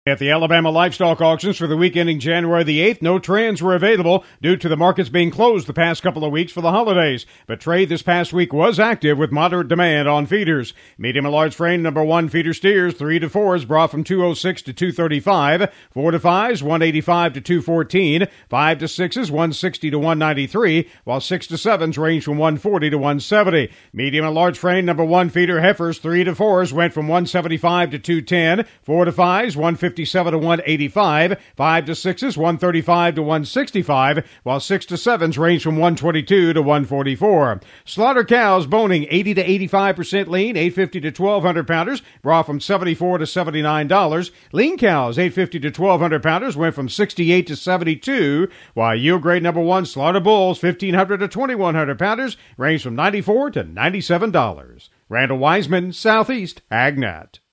At the Alabama Livestock Auctions for the week ending January the 8th, no trans were available due to the markets being closed the past couple of weeks for the holidays. But trade this past week was active with moderate demand on feeders. Medium and large frame number 1 feeder steers, 3 to 4s brought from $206 to $235, 4 to 5s, $185 to $214, 5 to 6s, $160 to $193, while 6 to 7s range from $140 to $170. Medium and large frame number 1 feeder heifers, 3 to 4s went from $175 to $210, 4 to 5s, $157 to $185, 5 to 6s, $135 to $165, while 6 to 7s range from $122 to $144. Slaughter cows boning 80 to 85% lean, $850 to $1,200 pounders, brought from $74 to $79. Lean cows, $850 to $1,200 pounders, went from $68 to $72, while yield grade number 1 slaughter bulls, $1,500 to $2,100 pounders, range from $94 to $97. Randall Wiseman, Southeast AgNet.